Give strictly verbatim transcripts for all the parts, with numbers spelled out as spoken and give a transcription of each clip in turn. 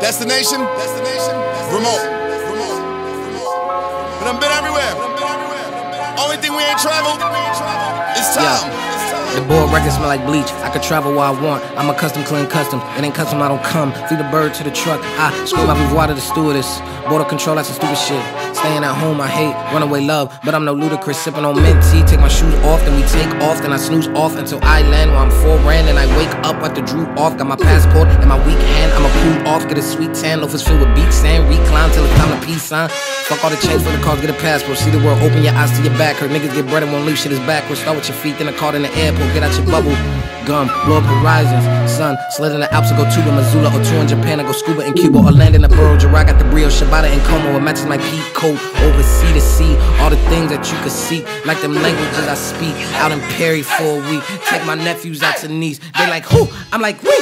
Destination? Destination? Remote. Remote. But I've been everywhere. Only thing we ain't traveled is time. Yeah. The board records smell like bleach. I could travel where I want. I'm a custom, clean custom. It ain't custom, I don't come. Feed the bird to the truck. I scream my bouvoir to the stewardess. Border control, that's some stupid shit. Staying at home, I hate runaway love. But I'm no ludicrous, sipping on mint tea. Take my shoes off, then we take off. Then I snooze off until I land where I'm four grand. And I wake up at the droop off. Got my passport in my weak hand. I'ma cool off, get a sweet tan. Loafers filled with beach sand. Recline till it's time to peace sign. Fuck all the change for the cars, get a passport. See the world, open your eyes to your back. Heard niggas get bread and won't leave, shit is backwards. Start with your feet, then a card in the airport. Get out your bubble gum, blow up horizons. Sun, slid in the Alps, I go tuba, Missoula, or two in Japan. I go scuba in Cuba, or land in the Borough Gerard. Got the Brio, Shibata, and Como. It matches my peak coat, over sea to sea. All the things that you could see, like them languages I speak. Out in Perry for a week. Take my nephews out to Nice. They like, who? I'm like, wait.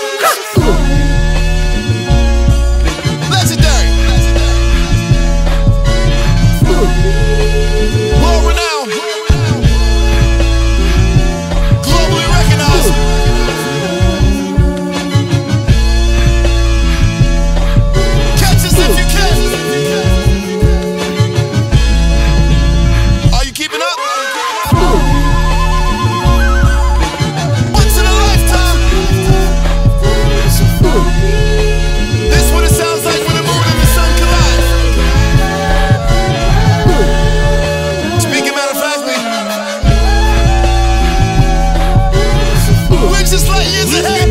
Legendary. World renowned. Globally recognized. Catch us if you can. Are you keeping up? Once in a lifetime. This what it sounds like when the moon and the sun collide. Speaking matter of factly, we're just like years ahead.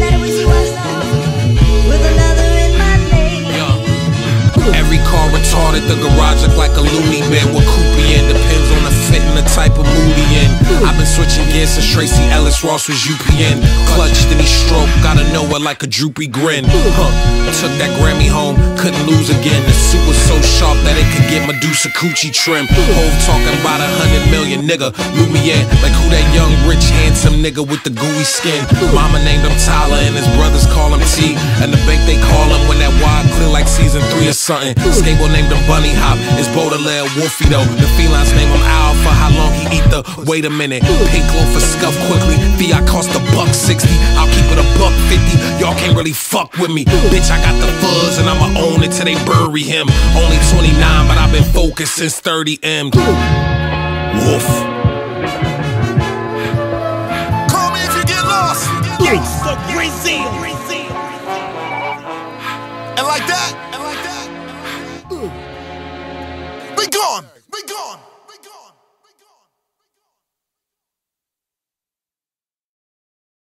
Every car retarded, the garage look like a loony bin. What coupe he in depends on the fit and the type of mood he in. I've been switching gears since Tracy Ellis Ross was U P N. Clutched and he stroked, gotta know it like a droopy grin. Huh, took that Grammy home, couldn't lose again. The suit was so sharp that it could get Medusa coochie trim. Hove talking about a hundred million, nigga. Lumiere, like who that young, rich, handsome nigga with the gooey skin. Mama named him Tyler and his brothers call him T. And the bank they call him when that wide clear like season three or something. Skateboard named him Bunny Hop, it's Baudelaire Wolfie though. The felines name him Al for how long he eat the. Wait a minute, pink loaf for scuff quickly. Fiat cost a buck sixty, I'll keep it a buck fifty. Y'all can't really fuck with me. Bitch, I got the fuzz and I'ma own it till they bury him. Only twenty-nine, but I've been focused since thirty M. Wolf. Call me if you get lost. Gangsta Brazil. And like that, and like that, we gone, we gone.